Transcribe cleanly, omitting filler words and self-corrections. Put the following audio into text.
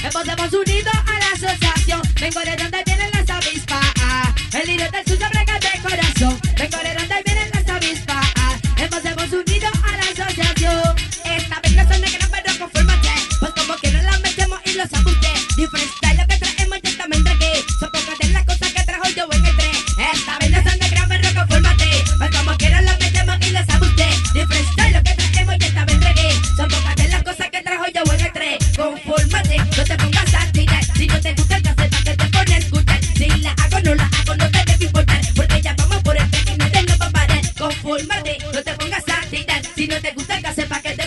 Hemos unido a la asociación. Vengo de donde vienen las avispas. El líder del suyo brega de corazón. Vengo de donde vienen las avispas. Hemos unido a la asociación. Esta vez no son negras, pero confórmate. Pues como que no la metemos y los abusé. Different style lo que traemos, yo también entregué. Son pocas de las cosas que trajo yo en el tren. Esta vez no son negras, pero confórmate. Pues como que no la metemos y los abusé. Different style lo que traemos, yo también entregué. Son pocas de las cosas que trajo yo en el tren. Confórmate, no te pongas a tirar. Si no te gusta el cassette, ¿para qué te pones a escuchar? Si la hago, no la hago, no te debe importar. Porque ya vamos por el tren y nadie nos va a parar. Confórmate, no te pongas a tirar. Si no te gusta el cassette, ¿para qué te